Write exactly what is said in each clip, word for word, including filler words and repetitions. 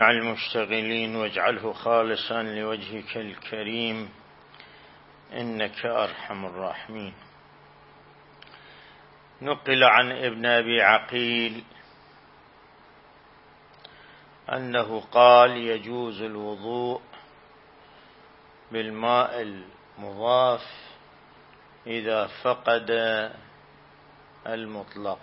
على المشتغلين واجعله خالصا لوجهك الكريم إنك أرحم الراحمين. نقل عن ابن أبي عقيل أنه قال: يجوز الوضوء بالماء المضاف إذا فقد المطلق.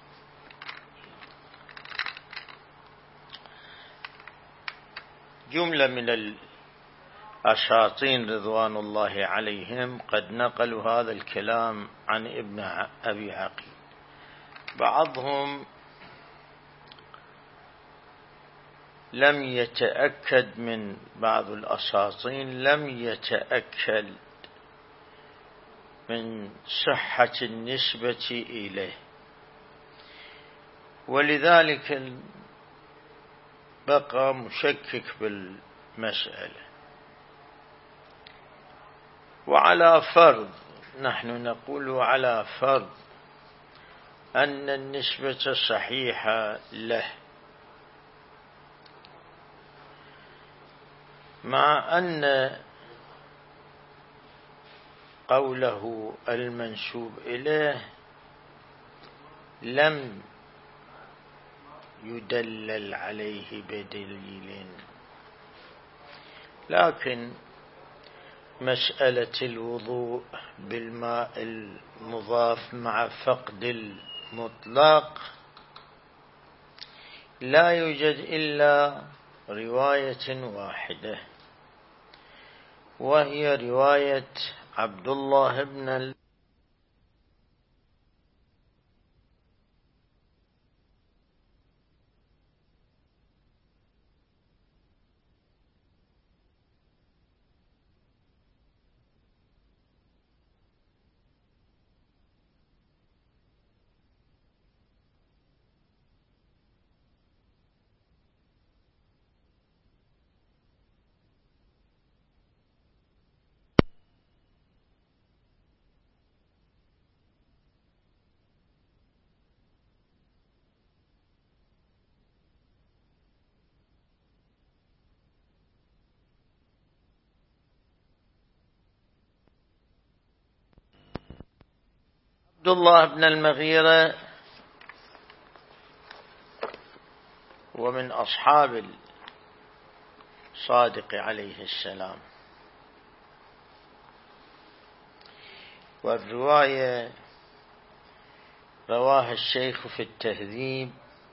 جملة من الأساطين رضوان الله عليهم قد نقلوا هذا الكلام عن ابن أبي عقيل. بعضهم لم يتأكد من بعض الأساطين لم يتأكد من صحة النسبة إليه، ولذلك بقى مشكك بالمسألة. وعلى فرض، نحن نقول على فرض أن النسبة صحيحة له، مع أن قوله المنسوب إليه لم يدلل عليه بدليل، لكن مسألة الوضوء بالماء المضاف مع فقد المطلق لا يوجد إلا رواية واحدة، وهي رواية عبد الله بن عبد الله بن المغيرة ومن أصحاب الصادق عليه السلام، والرواية رواها الشيخ في التهذيب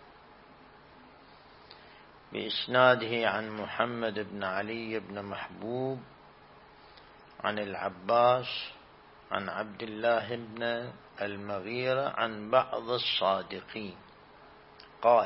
بإسناده عن محمد بن علي بن محبوب عن العباس عن عبد الله بن المغيرة عن بعض الصادقين قال: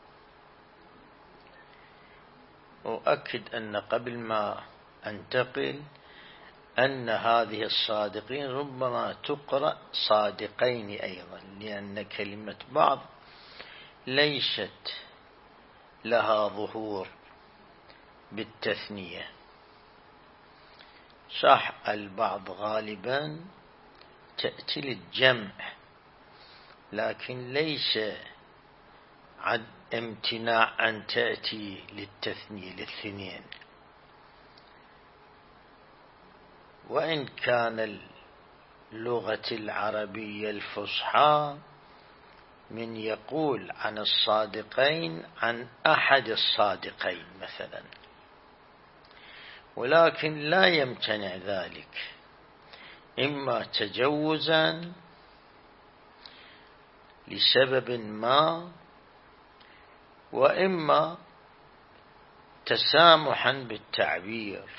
أؤكد أن قبل ما أنتقل أن هذه الصادقين ربما تقرأ صادقين أيضا، لأن كلمة بعض ليست لها ظهور بالتثنية. صح البعض غالبا تأتي للجمع، لكن ليس عن امتناع أن تأتي للتثنية للاثنين. وإن كان اللغة العربية الفصحى من يقول عن الصادقين عن أحد الصادقين مثلا، ولكن لا يمتنع ذلك، إما تجوزا لسبب ما، وإما تسامحا بالتعبير،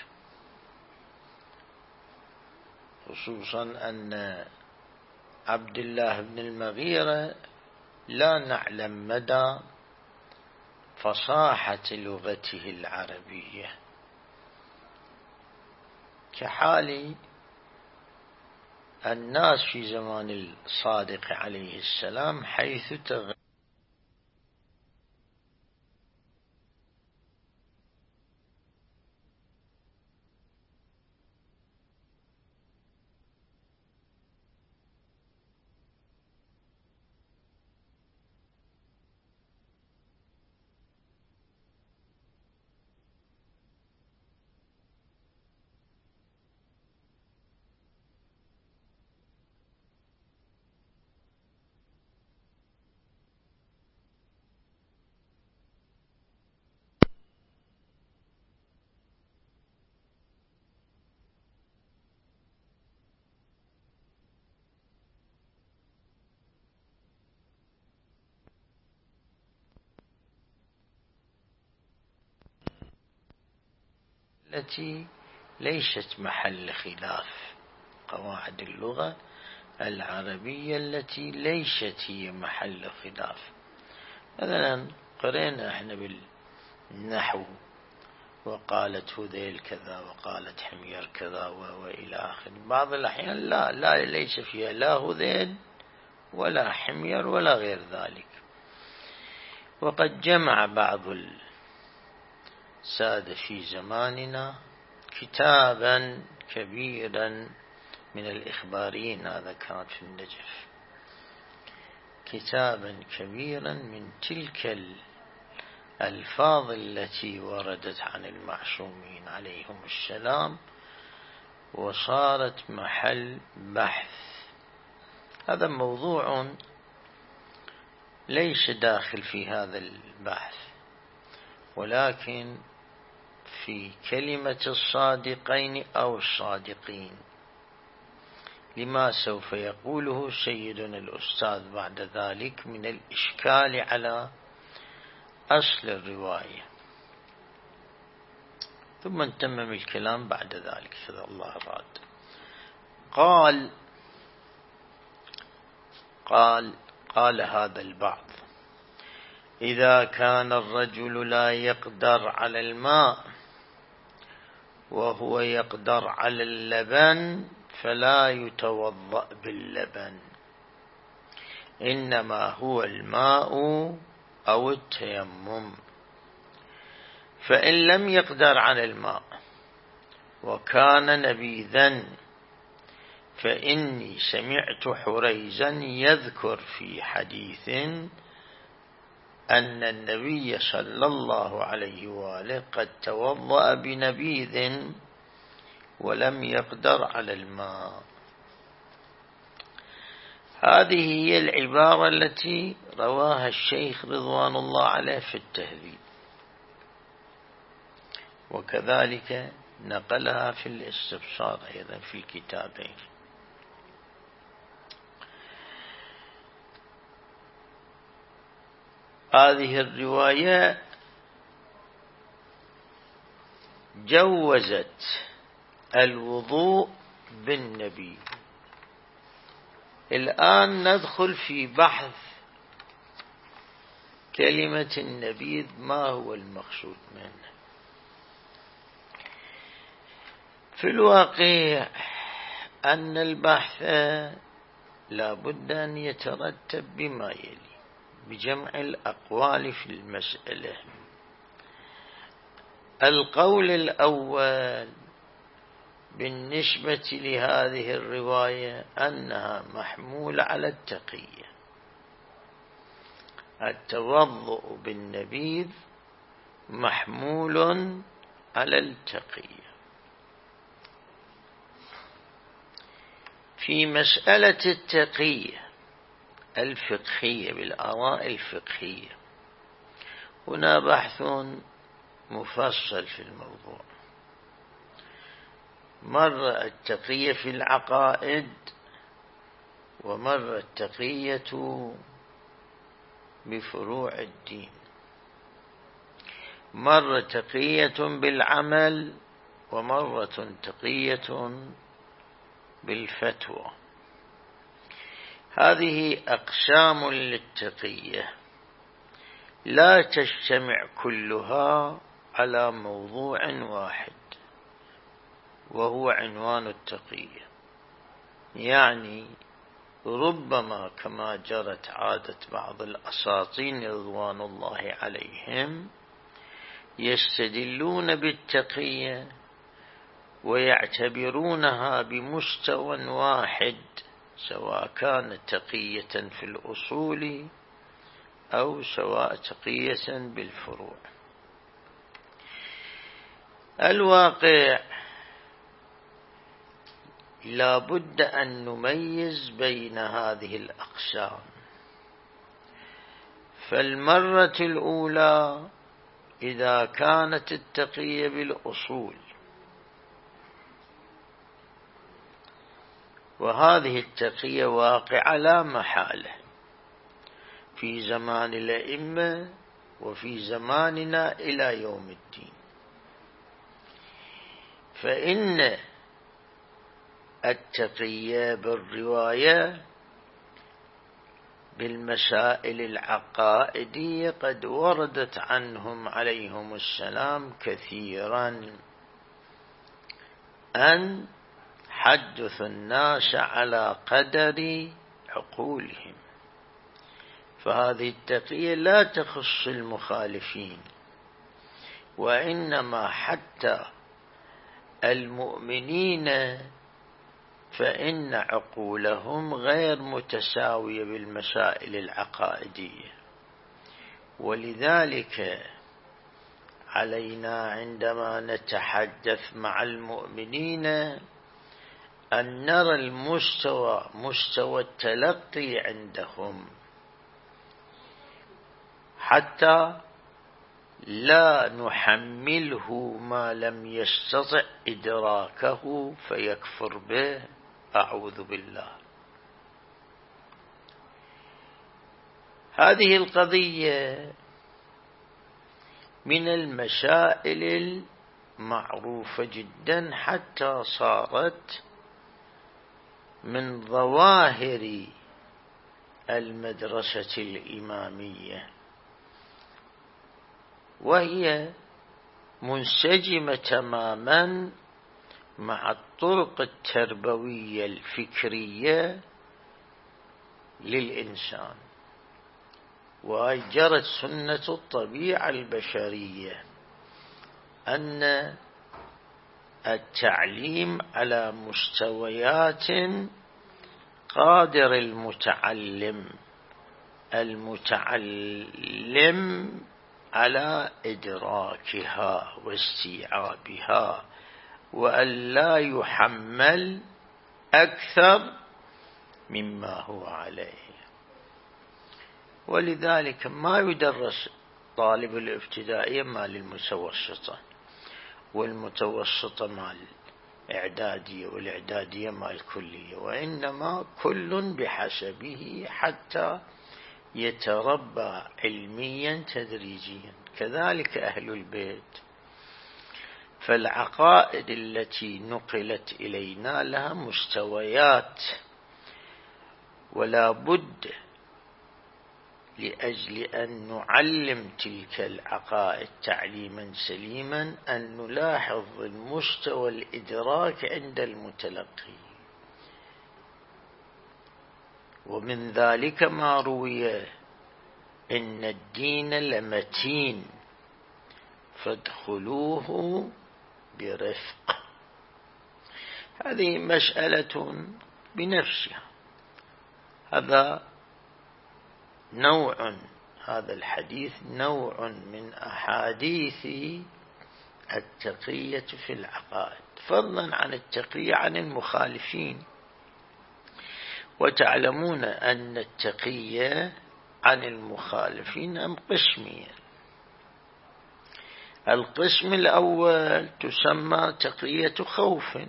خصوصا أن عبد الله بن المغيرة لا نعلم مدى فصاحة لغته العربية كحال الناس في زمان الصادق عليه السلام، حيث تغير التي ليست محل خلاف، قواعد اللغة العربية التي ليست هي محل خلاف. مثلا قرأنا احنا بالنحو وقالت هذيل كذا وقالت حمير كذا وإلى آخر. بعض الأحيان لا لا ليس فيها لا هذيل ولا حمير ولا غير ذلك. وقد جمع بعض السادة في زماننا كتابا كبيرا من الإخباريين، هذا كان في النجف، كتابا كبيرا من تلك الألفاظ التي وردت عن المعصومين عليهم السلام وصارت محل بحث. هذا موضوع ليس داخل في هذا البحث، ولكن في كلمة الصادقين أو الصادقين، لما سوف يقوله سيدنا الأستاذ بعد ذلك من الإشكال على أصل الرواية، ثم نتمم الكلام بعد ذلك إذا الله أراد. قال قال قال هذا البعض: إذا كان الرجل لا يقدر على الماء وهو يقدر على اللبن فلا يتوضأ باللبن، إنما هو الماء أو التيمم. فإن لم يقدر على الماء وكان نبيذا، فإني سمعت حريزا يذكر في حديث أن النبي صلى الله عليه وآله قد توضأ بنبيذ ولم يقدر على الماء. هذه هي العبارة التي رواها الشيخ رضوان الله عليه في التهذيب، وكذلك نقلها في الاستبصار أيضا في الكتابين. هذه الرواية جوزت الوضوء بالنبيذ. الآن ندخل في بحث كلمة النبيذ، ما هو المقصود منه. في الواقع أن البحث لا بد أن يترتب بما يلي: بجمع الأقوال في المسألة. القول الأول بالنسبة لهذه الرواية أنها محمولة على التقية، التوضؤ بالنبيذ محمول على التقية. في مسألة التقية الفقهية بالآراء الفقهية هنا بحث مفصل في الموضوع. مرة التقية في العقائد، ومرة التقية بفروع الدين، مرة تقية بالعمل، ومرة تقية بالفتوى. هذه أقسام للتقية لا تجتمع كلها على موضوع واحد وهو عنوان التقية. يعني ربما كما جرت عادة بعض الأساطين رضوان الله عليهم يستدلون بالتقية ويعتبرونها بمستوى واحد، سواء كانت تقية في الأصول أو سواء تقية بالفروع. الواقع لا بد أن نميز بين هذه الأقسام. فالمرة الأولى إذا كانت التقية بالأصول، وهذه التقية واقعة لا محالة في زمان الأئمة وفي زماننا إلى يوم الدين. فإن التقي بالرواية بالمسائل العقائدية قد وردت عنهم عليهم السلام كثيرا أن حدثوا الناس على قدر عقولهم، فهذه التقية لا تخص المخالفين، وإنما حتى المؤمنين فإن عقولهم غير متساوية بالمسائل العقائدية. ولذلك علينا عندما نتحدث مع المؤمنين أن نرى المستوى مستوى التلقي عندهم، حتى لا نحمله ما لم يستطع إدراكه فيكفر به، أعوذ بالله. هذه القضية من المسائل المعروفة جدا، حتى صارت من ظواهر المدرسة الإمامية، وهي منسجمة تماما مع الطرق التربوية الفكرية للإنسان، وجرت سنة الطبيعة البشرية أن التعليم على مستويات قادر المتعلم المتعلم على إدراكها واستيعابها، وأن لا يحمل أكثر مما هو عليه. ولذلك ما يدرس طالب الابتدائية مال المتوسطة، والمتوسطة مال الإعدادية، والإعدادية مال الكلية، وإنما كل بحسبه حتى يتربى علميا تدريجيا. كذلك أهل البيت، فالعقائد التي نقلت إلينا لها مستويات، ولا بد لأجل أن نعلم تلك العقائد تعليما سليما أن نلاحظ المستوى الإدراك عند المتلقي. ومن ذلك ما روي إن الدين لمتين فادخلوه برفق. هذه مسألة بنفسها، هذا نوع، هذا الحديث نوع من أحاديث التقية في العقائد، فضلا عن التقية عن المخالفين. وتعلمون أن التقية عن المخالفين أم قسمين. القسم الأول تسمى تقية خوف،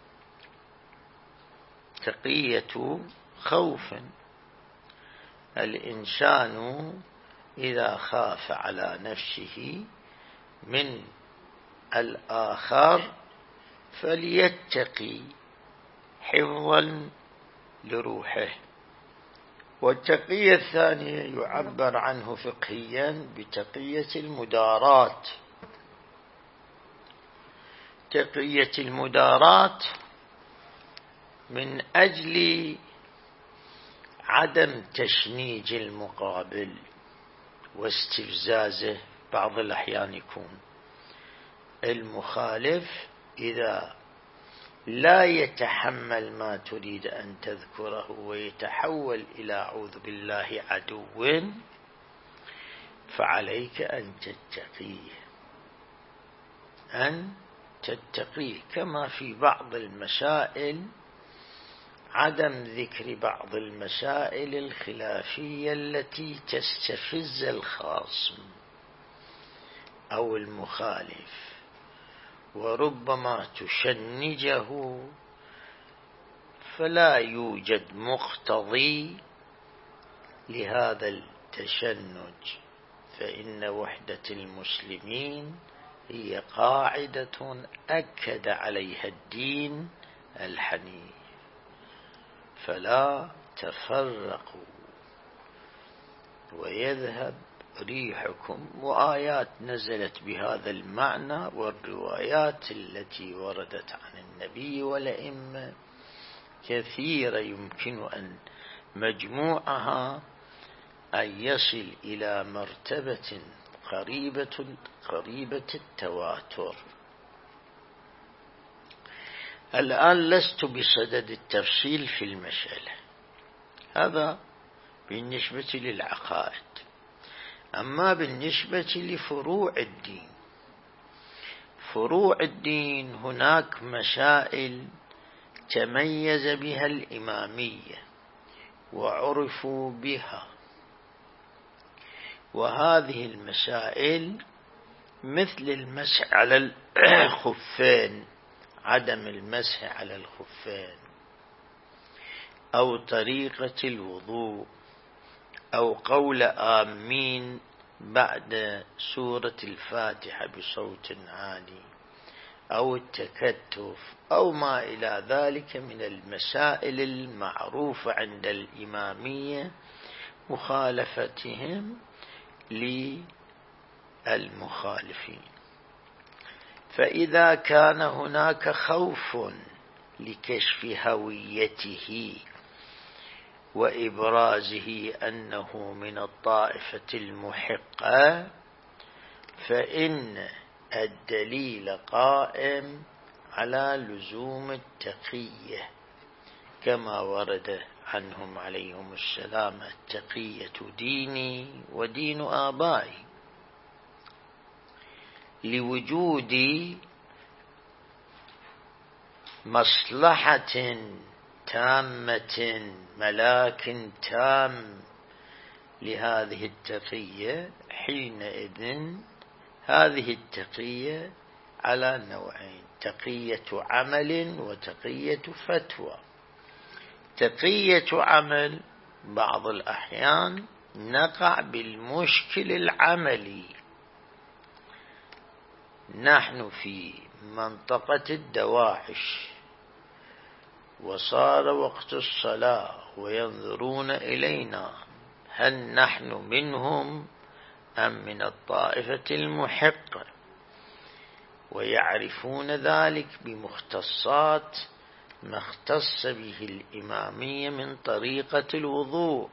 تقية خوف. الإنسان إذا خاف على نفسه من الآخر فليتقي حفظا لروحه. والتقية الثانية يعبر عنه فقهيا بتقية المدارات. تقية المدارات من أجل عدم تشنيج المقابل واستفزازه. بعض الأحيان يكون المخالف إذا لا يتحمل ما تريد أن تذكره ويتحول إلى أعوذ بالله عدو، فعليك أن تتقيه، أن تتقيه. كما في بعض المسائل عدم ذكر بعض المسائل الخلافية التي تستفز الخاصم أو المخالف، وربما تشنجه، فلا يوجد مقتضي لهذا التشنج، فإن وحدة المسلمين هي قاعدة أكد عليها الدين الحنيف، فلا تفرقوا ويذهب ريحكم. وآيات نزلت بهذا المعنى، والروايات التي وردت عن النبي والأئمة كثيرة، يمكن أن مجموعها أن يصل إلى مرتبة قريبة قريبة التواتر. الآن لست بصدد التفصيل في المسألة، هذا بالنسبة للعقائد. أما بالنسبة لفروع الدين، فروع الدين هناك مسائل تميز بها الإمامية وعرفوا بها، وهذه المسائل مثل المسح على الخفين، عدم المسح على الخفين، أو طريقة الوضوء، أو قول آمين بعد سورة الفاتحة بصوت عالي، أو التكتف، أو ما إلى ذلك من المسائل المعروفة عند الإمامية، مخالفتهم للمخالفين. فإذا كان هناك خوف لكشف هويته وإبرازه أنه من الطائفة المحقة، فإن الدليل قائم على لزوم التقية، كما ورد عنهم عليهم السلام: التقية ديني ودين آبائي، لوجود مصلحة تامة، ملاك تام لهذه التقية. حينئذ هذه التقية على نوعين: تقية عمل وتقية فتوى. تقية عمل بعض الأحيان نقع بالمشكل العملي. نحن في منطقة الدواعش، وصار وقت الصلاة وينظرون إلينا، هل نحن منهم أم من الطائفة المحقة؟ ويعرفون ذلك بمختصات ما اختص به الإمامية من طريقة الوضوء.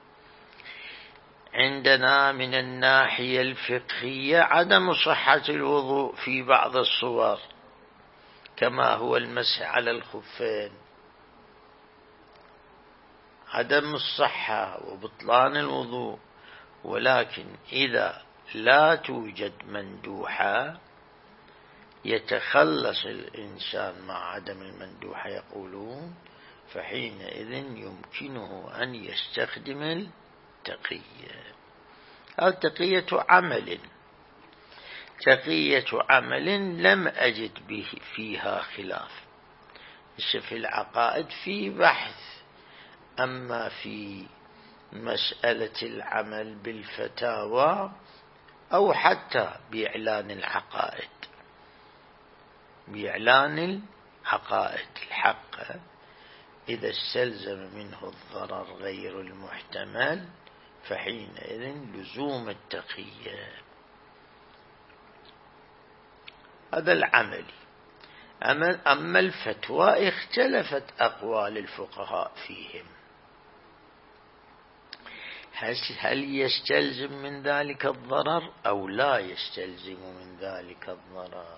عندنا من الناحية الفقهية عدم صحة الوضوء في بعض الصور، كما هو المسح على الخفين، عدم الصحة وبطلان الوضوء. ولكن إذا لا توجد مندوحة يتخلص الإنسان مع عدم المندوحة يقولون، فحينئذ يمكنه أن يستخدم التقية. أو تقية عمل. تقية عمل لم أجد به فيها خلاف، في العقائد في بحث. أما في مسألة العمل بالفتاوى أو حتى بإعلان العقائد، بإعلان العقائد الحق، إذا استلزم منه الضرر غير المحتمل، فحينئذ لزوم التقية. هذا العملي. أما الفتوى اختلفت أقوال الفقهاء فيهم، هل يستلزم من ذلك الضرر أو لا يستلزم من ذلك الضرر؟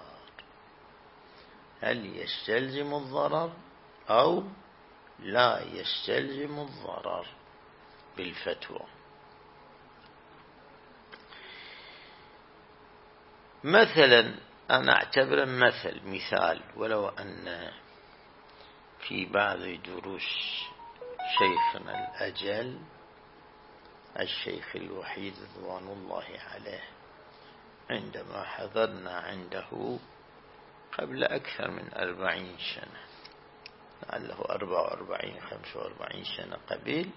هل يستلزم الضرر أو لا يستلزم الضرر بالفتوى؟ مثلا أنا أعتبر مثل مثال، ولو أن في بعض دروس شيخنا الأجل الشيخ الوحيد رضوان الله عليه، عندما حضرنا عنده قبل أكثر من أربعين سنة، لعله أربع وأربعين خمس وأربعين سنة قبل،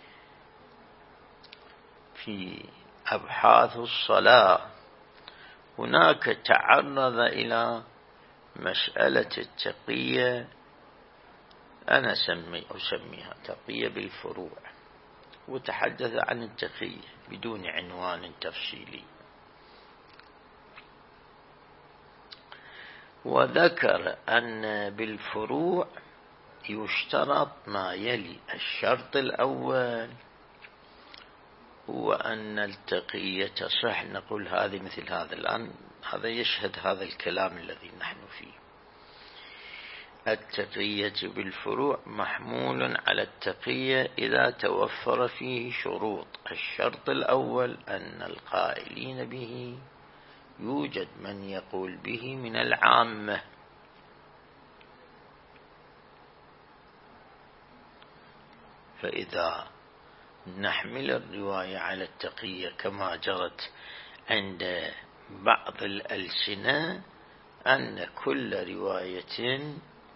في أبحاث الصلاة هناك تعرض إلى مسألة التقية، أنا أسمي أسميها تقية بالفروع، وتحدث عن التقية بدون عنوان تفصيلي، وذكر أن بالفروع يشترط ما يلي. الشرط الأول هو أن التقية تصح. نقول هذه مثل هذا الآن، هذا يشهد هذا الكلام الذي نحن فيه. التقية بالفروع محمول على التقية إذا توفر فيه شروط. الشرط الأول أن القائلين به يوجد من يقول به من العامة، فإذا نحمل الرواية على التقية كما جرت عند بعض الألسنة، أن كل رواية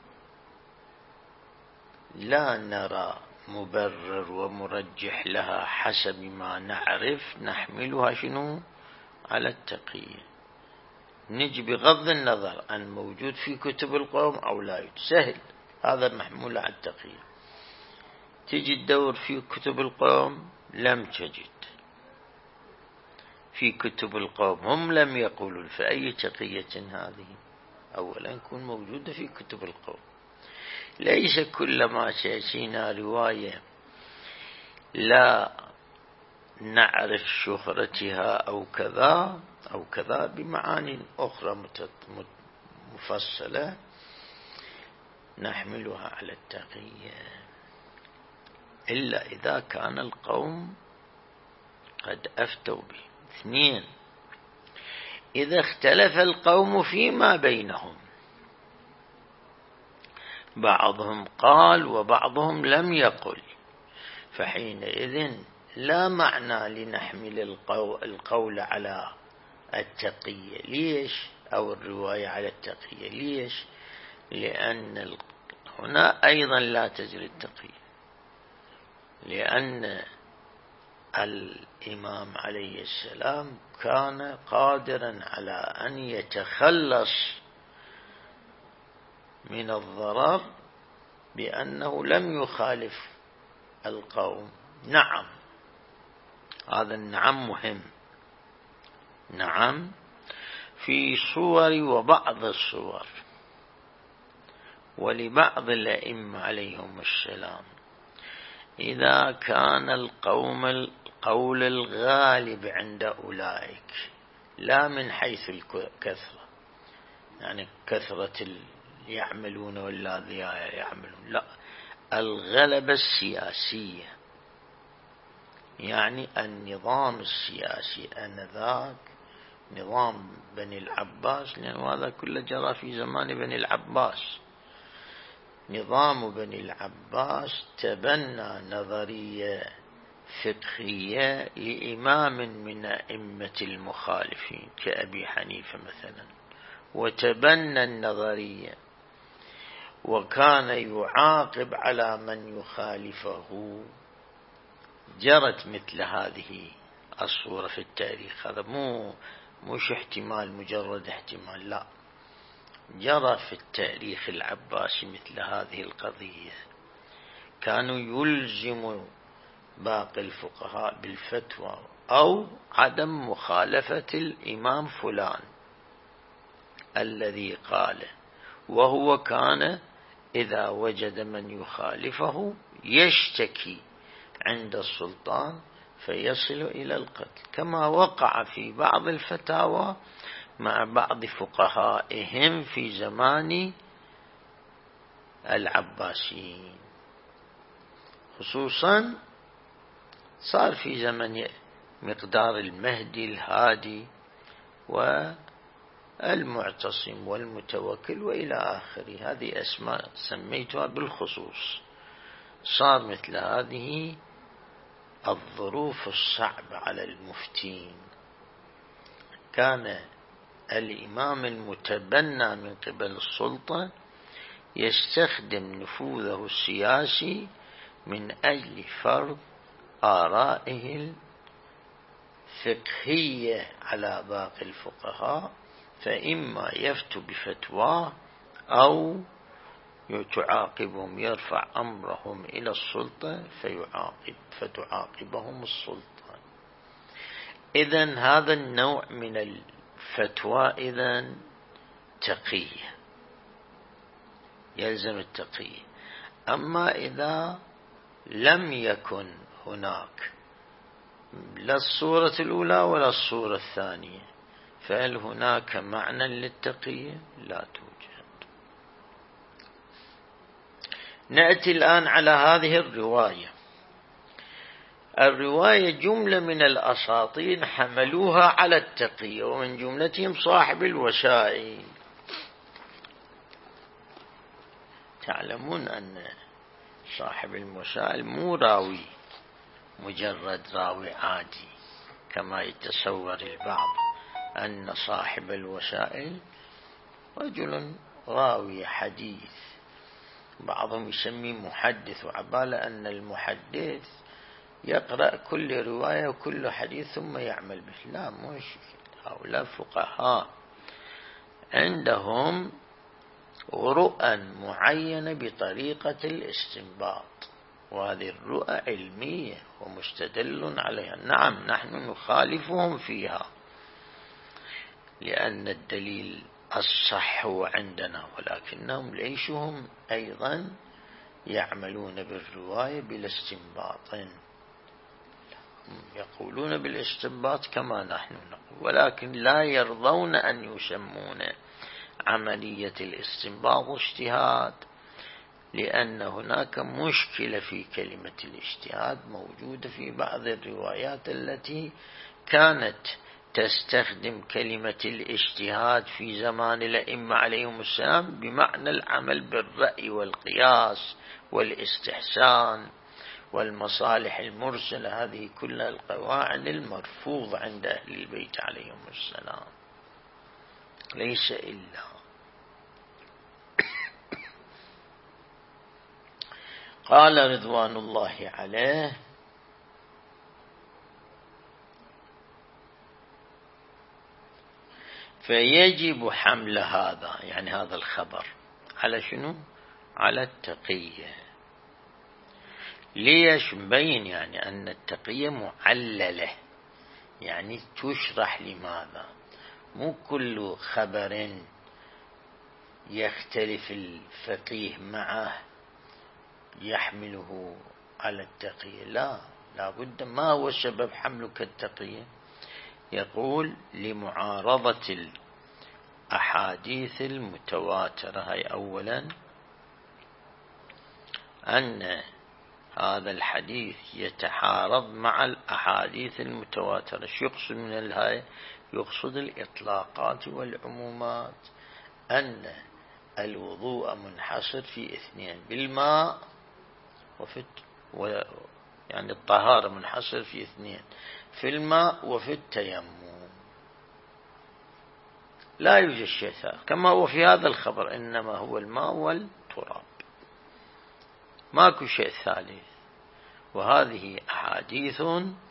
لا نرى مبرر ومرجح لها حسب ما نعرف، نحملها شنو على التقية. نجي بغض النظر أن موجود في كتب القوم أو لا سهل، هذا محمول على التقية. تجي تدور في كتب القوم لم تجد في كتب القوم، هم لم يقولوا فأي تقية هذه؟ أولا يكون موجودة في كتب القوم. ليس كلما تأتينا رواية لا نعرف شهرتها أو كذا أو كذا بمعاني أخرى مفصلة نحملها على التقية، إلا إذا كان القوم قد أفتوا به. اثنين، إذا اختلف القوم فيما بينهم، بعضهم قال وبعضهم لم يقل، فحينئذ لا معنى لنحمل القول على التقية. ليش؟ أو الرواية على التقية. ليش؟ لأن هنا أيضا لا تجري التقية، لأن الإمام عليه السلام كان قادرا على أن يتخلص من الضرر بأنه لم يخالف القوم. نعم، هذا النعم مهم. نعم، في صور وبعض الصور، ولبعض الأئمة عليهم السلام إذا كان القوم القول الغالب عند أولئك، لا من حيث الكثرة، يعني كثرة يعملون ولا ذياء يعملون، لا، الغلبة السياسية، يعني النظام السياسي آنذاك نظام بني العباس، لأن هذا كله جرى في زمان بني العباس. نظام بني العباس تبنى نظرية فقهية لإمام من أئمة المخالفين كأبي حنيفة مثلا، وتبنى النظرية وكان يعاقب على من يخالفه. جرت مثل هذه الصورة في التاريخ، هذا مو مش احتمال مجرد احتمال، لا، جرى في التاريخ العباسي مثل هذه القضية. كانوا يلزموا باقي الفقهاء بالفتوى أو عدم مخالفة الإمام فلان الذي قاله، وهو كان إذا وجد من يخالفه يشتكي عند السلطان فيصل إلى القتل، كما وقع في بعض الفتاوى مع بعض فقهائهم في زمان العباسيين. خصوصا صار في زمن مقدار المهدي الهادي والمعتصم والمتوكل وإلى آخره، هذه أسماء سميتها بالخصوص. صار مثل هذه الظروف الصعبة على المفتين، كان الإمام المتبنى من قبل السلطة يستخدم نفوذه السياسي من أجل فرض آرائه فقهية على باقي الفقهاء، فإما يفتو بفتواه أو تعاقبهم، يرفع أمرهم إلى السلطة فيعاقب فتعاقبهم السلطة. إذن هذا النوع من الفتوى إذن تقية، يلزم التقية. أما إذا لم يكن هناك لا الصورة الأولى ولا الصورة الثانية، فهل هناك معنى للتقية؟ لا توجد. نأتي الآن على هذه الرواية. الرواية جملة من الأساطين حملوها على التقية، ومن جملتهم صاحب الوسائل. تعلمون أن صاحب الوسائل مو راوي مجرد راوي عادي كما يتصور البعض، أن صاحب الوسائل رجل راوي حديث، بعضهم يسميه محدث، وعبالة أن المحدث يقرأ كل رواية وكل حديث ثم يعمل به. لا، مش هؤلاء فقهاء عندهم رؤى معينة بطريقة الاستنباط، وهذه الرؤى علمية ومستدل عليها. نعم نحن نخالفهم فيها لأن الدليل الصح هو عندنا، ولكنهم ليسهم أيضا يعملون بالرواية بالاستنباط، يقولون بالاستنباط كما نحن نقول، ولكن لا يرضون أن يسمون عملية الاستنباط اجتهاد، لأن هناك مشكلة في كلمة الاجتهاد موجودة في بعض الروايات التي كانت تستخدم كلمة الاجتهاد في زمان الأئمة عليهم السلام بمعنى العمل بالرأي والقياس والاستحسان والمصالح المرسلة. هذه كلها القواعد المرفوضة عند أهل البيت عليهم السلام، ليس إلا. قال رضوان الله عليه: فيجب حمل هذا، يعني هذا الخبر، على شنو؟ على التقية. ليش؟ مبين يعني أن التقية معللة، يعني تشرح لماذا. مو كل خبر يختلف الفقيه معه يحمله على التقية، لا، لا بد. ما هو سبب حملك التقية؟ يقول: لمعارضة الأحاديث المتواترة. هي أولا أن هذا الحديث يتحارب مع الأحاديث المتواترة. شو يقصد من الهاي؟ يقصد الإطلاقات والعمومات، أن الوضوء منحصر في اثنين: بالماء وفي و يعني الطهارة منحصر في اثنين: في الماء وفي التيمم. لا يوجد شيء ثالث كما هو في هذا الخبر، إنما هو الماء والتراب، ماكو شيء ثالث. وهذه أحاديث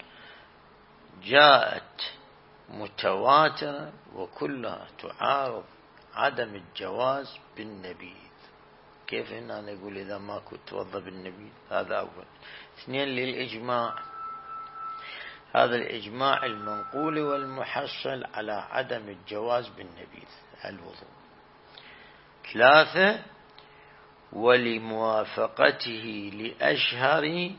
جاءت متواترة وكلها تعارض عدم الجواز بالنبيذ. كيف هنا نقول إذا ماكو توضى بالنبيذ؟ هذا أول. اثنين: للإجماع، هذا الإجماع المنقول والمحصل على عدم الجواز بالنبيذ الوضوء. ثلاثة: ولموافقته لأشهر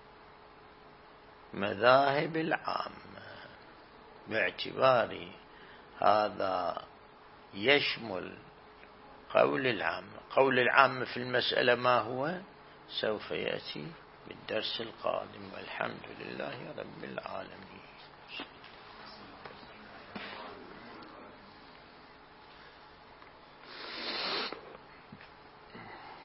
مذاهب العامة، باعتبار هذا يشمل قول العامة. قول العامة في المسألة ما هو؟ سوف يأتي بالدرس القادم، والحمد لله رب العالمين.